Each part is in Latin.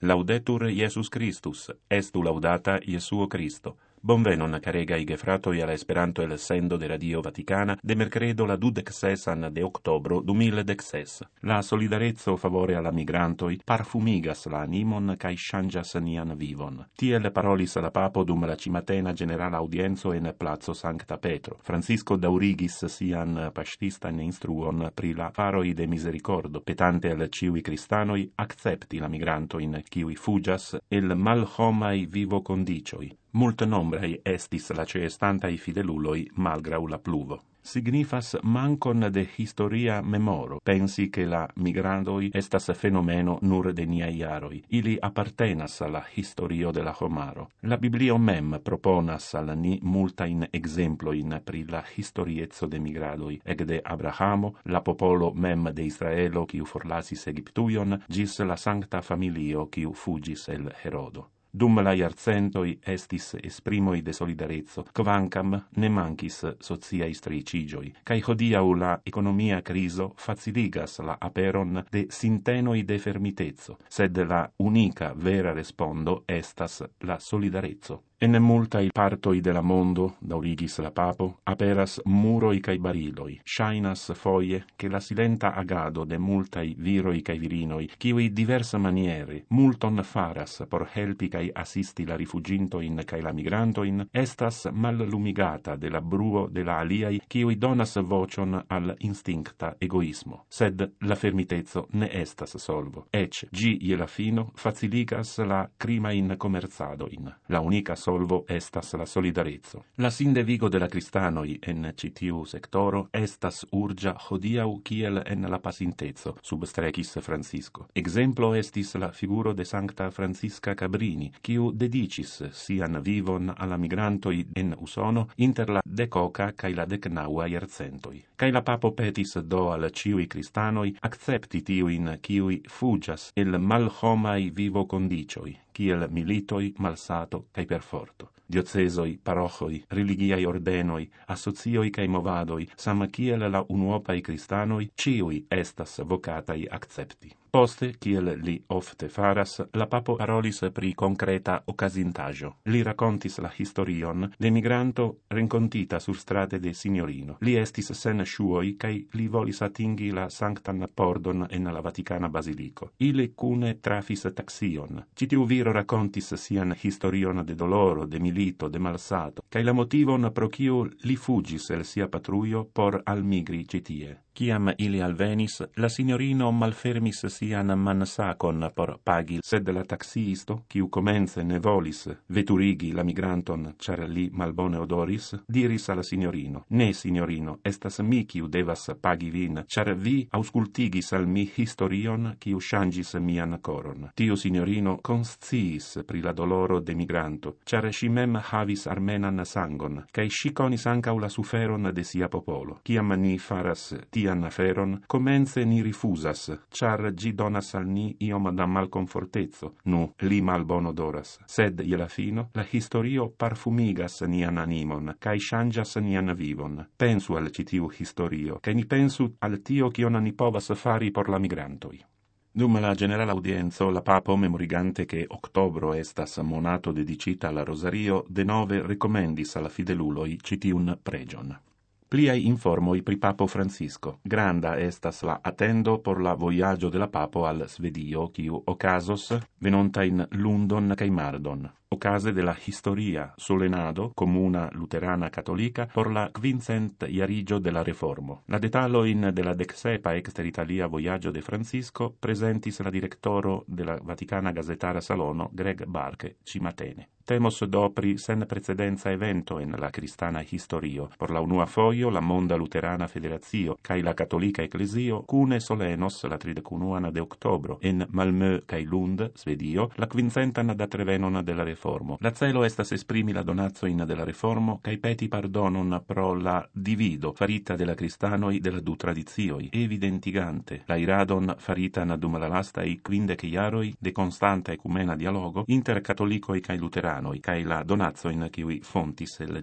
Laudetur Jesus Christus, estu laudata Jesuo Christo. Bonvenon, caregai gefratoi alla Esperanto el sendo de Radio Vaticana, de mercredo la 26 de octobro 2016. La solidarezzo favore alla migrantoi parfumigas la animon cae changias nian vivon. Tiel parolis la papo dum la cimatena generala audienzo en Plazo Sancta Petro. Francisco daurigis sian pastistan instruon pri la faroi de misericordo, petante al ciui cristanoi accepti la migrantoin ciui fugias el malhomai vivo condicioi. Multe nombrei estis la ceestantai fideluloi malgrau la pluvo. Signifas mancon de historia memoro. Pensi che la migrandoi estas fenomeno nur de niai jaroi. Ili appartenas alla historio de la homaro. La Biblio mem proponas al ni multain exemploin pri la historiezzo de migradoi, ec de Abrahamo, la popolo mem de Israelo quiu forlasis Egiptuion, gis la sancta familio quiu fugis el Herodo. Dum la iarcentoi estis esprimoi de solidarezzo, quancam ne mancis sociai stricigioi, cae hodiau la economia criso faciligas la aperon de sintenoi de fermitezzo, sed la unica vera respondo estas la solidarezzo. En multai partoi de la mondo, daurigis la papo, aperas muroi cae bariloi. Shainas foie che la silenta agado de multai viroi cae virinoi, kiui diversa maniere multon faras por helpi cae assisti la rifugintoin cae la migrantoin, estas mallumigata de la bruo de la aliai, kiui donas vocion al instincta egoismo. Sed la fermitezzo ne estas solvo. Ec, gi la fino, faciligas la crimain comerzadoin. La unica solvo estas la solidarezzo. La sindevigo de la cristanoi en citiu sectoro estas urgia hodiau kiel en la pasintezzo, substrecis Francisco. Exemplo estis la figuro de Sancta Francisca Cabrini, quiu dedicis sian vivon alla migrantoi en Usono inter la 10 cae la 19 iarcentoi. Cae la papo petis do al ciui cristanoi accepti tiuin quiui fugias el malhomai vivo condicioi, kiel militoi, malsato cae perforto. Diocesoi, parochoi, religiai ordenoi, associoi cae movadoi, sam kiel la unuopai cristanoi, ciui estas vocatai accepti. Poste, kiel li ofte faras, la papo parolis pri concreta occasintaggio. Li racontis la historion de migranto rencontita sur strate de Signorino. Li estis sen shuoi, cae li volis atingi la sanctan pordon en la Vaticana Basilico. Ili cune trafis taxion. Citiu viro racontis sian historion de doloro, de milito, de malsato, cae la motivon pro quiu li fugis el sia patruio por almigri citie. Ciam ili alvenis, la signorino malfermis sian mansacon por pagi, sed la taxiisto, quiu comence ne volis veturigi la migranton, char li malbone odoris, diris alla signorino: "Ne, signorino, estas mi quiu devas pagi vin, char vi auscultigis al mi historion quiu changis mian coron." Tiu signorino consciis pri la doloro de migranto, char si mem havis armenan sangon, cae si conis ancau la suferon de sia popolo. Ciam ni faras tian aferon, comence ni rifusas, char gi donas al ni iom da malconfortezzo, nu, li malbon odoras. Sed, je la fino, la historio parfumigas nian animon, cae changias nian vivon. Pensu al citiu historio, cae ni pensu al tio cion ni povas fari por la migrantoi. Dum la generala audienzo, la papo, memorigante che octobro estas monato dedicita alla Rosario, denove recomendis alla fideluloi citiun pregion. Pliai informoi pri Papo Francisco. Granda estas la attendo por la voyaggio de la Papo al Svedio, quiu ocasos venonta in Lundon cae Mardon. Ocase de la historia solenado comuna luterana catolica por la 500 iarigio de la Reformo. La detaloin de la 17 exter Italia voyaggio de Francisco presentis la directoro de la Vaticana Gazetara Salono Greg Barke cimatene. Temos do pri sen precedenza evento en la cristana historio. Por la unua foio la Monda Luterana Federazio cae la Catolica Ecclesio cune solenos la 31 de octobro en Malmö cae Lund, Svedio, la 500 da trevenon de la Reformo. La celo estas esprimi la donazoin de la Reformo cae peti pardonon pro la divido farita de la cristanoi de la du tradizioi, evidentigante la iradon faritan dum la lastai 15 iaroi de constanta ecumena dialogo inter catolicoi cae luteranoi, cae la donazoin kiui fontis el gi.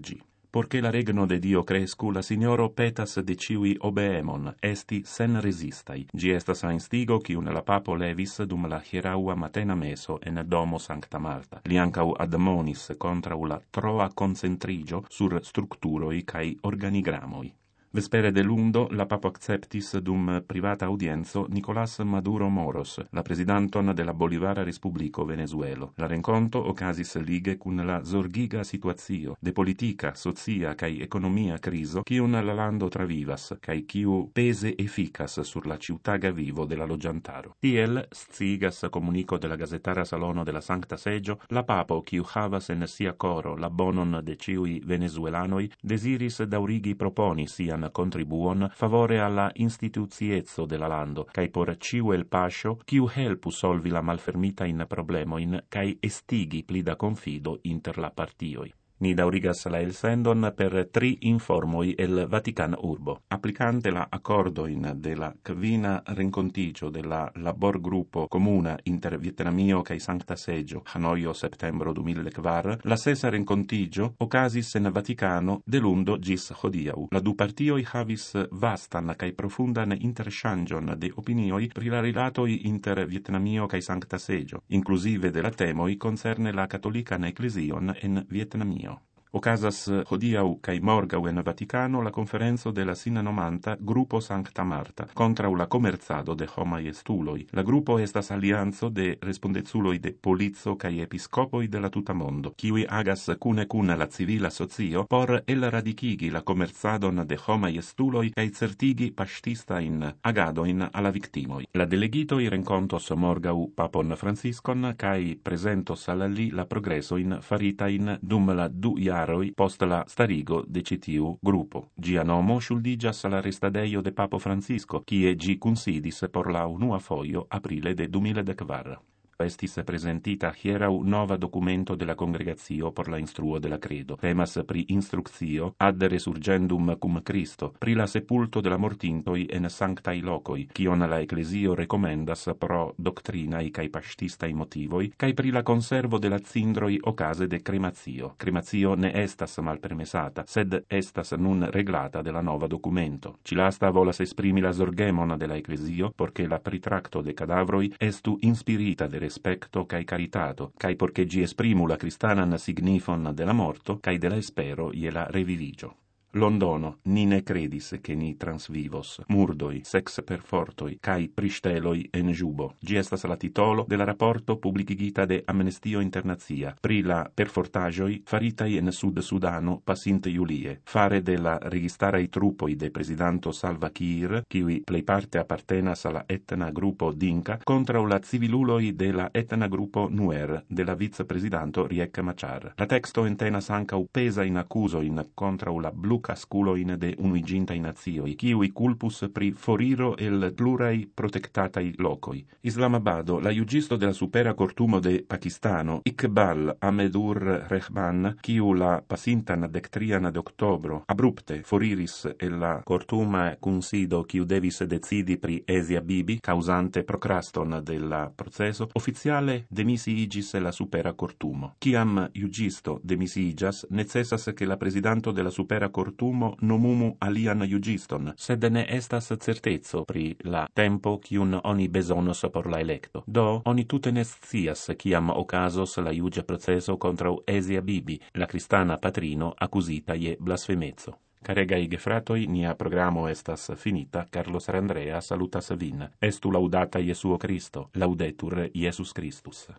Porché la regno de Dio crescu, la Signoro petas de ciui obeemon, esti sen resistai. Gi estas a instigo cium la papo levis dum la hieraua matena meso en domo Sancta Marta. Li ancau admonis contra la troa concentrigio sur structuroi cae organigramoi. Vespere de lundo, la papo acceptis dum privata audienzo Nicolás Maduro Moros, la presidanton de la Bolivara Respublico Venezuelo. La renconto ocasis lige cun la zorgiga situazio de politica, socia cae economia criso cium la lando travivas, cae ciu pese efficas sur la ciutaga vivo de la logiantaro. Tiel, scigas comunico de la gazetara salono de la Sancta Seggio, la papo, ciu havas en sia coro la bonon de ciui venezuelanoi, desiris daurigi proponi sian contribuon favore alla instituziezzo de la lando, cae por ciu el pascio, ciu helpu solvi la malfermita in problemoin, cae estigi plida confido inter la partioi. Ni daurigas la elsendon per 3 informoi el Vatican urbo. Applicante la accordoin de la quina rencontigio de la labor gruppo comuna inter Vietnamio cae Sancta Seggio, Hanoio septembro 2004, la sesa rencontigio ocasis en Vaticano de lundo gis hodiau. La du partioi havis vastan cae profundan interchangion de opinioi pri la rilatoi inter Vietnamio cae Sancta Seggio, inclusive de la temoi concerne la catolican ecclesion en Vietnamio. Ocasas hodiau cae morgau en Vaticano la conferenzo de la Sinanomanta Gruppo Sancta Marta contra la comerzado de homai estuloi. La gruppo estas alianzo de respondezuloi de polizzo cae episcopoi de la tuta mondo, kiui agas cune la civila socio por el radicigi la comerzadon de homai estuloi cae certigi pastistain agadoin alla victimoi. La delegitoi rencontos morgau papon Franciscon cae presentos alla li la progressoin faritain dum la 2 jaroi post la starigo de citiu gruppo. Gia nomo shuldigas la restadeio de Papo Francisco, kie gi considis por la unua foio aprile de 2004. Estis presentita hierau nova documento de la congregatio por la instruo de la credo. Temas pri instructio ad resurgendum cum Christo, pri la sepulto de la mortintoi en sanctai locoi, cion la ecclesio recomendas pro doctrinai cae pastistai motivoi, cae pri la conservo de la cindroi ocase de crematio. Crematio ne estas malpermesata, sed estas nun reglata de la nova documento. Cilasta volas esprimi la zorgemon de la ecclesio, porche la pritracto de cadavroi estu inspirita de respecto cae caritato, cae porche gi esprimu la cristanan signifon de la morto, cae de la espero ie la revivigio. Londono, ni ne credis che ni transvivos, murdoi, sex perfortoi, cae pristeloi en jubo. Gi estas la titolo de la rapporto publicigita de Amnestio Internazia pri la perfortagioi faritai en Sud-Sudano passinte Julie, fare de la registarai truppoi de presidanto Salva Kiir, kiui pleiparte appartenas alla etna gruppo Dinka, contra la civiluloi de la etna gruppo Nuer, de la vicepresidanto Riek Machar. La texto entenas ancau pesa in accusoin contra la blu casculoin de unuigintai nazioi, kiui culpus pri foriro el plurai protectatai locoi. Islamabado, la iugisto de la supera cortumo de Pakistano, Iqbal Ahmedur Rehman, kiu la pasintan dectrian de octobro, abrupte foriris el la cortuma consido kiu devis decidi pri Asia Bibi, causante procraston de la proceso, officiale demisiigis la supera cortumo. Ciam iugisto demisiigas, necessas che la presidanto de la supera cortumo nomumu alian iugiston, sed ne estas certezzo pri la tempo cium oni besonos por la electo. Do, oni tute ne scias ciam ocasos la iugia proceso contra Asia Bibi, la cristana patrino accusita je blasfemezzo. Caregai gefratoi, nia programo estas finita. Carlos Andrea salutas vin. Estu laudata Jesuo Cristo, laudetur Jesus Christus.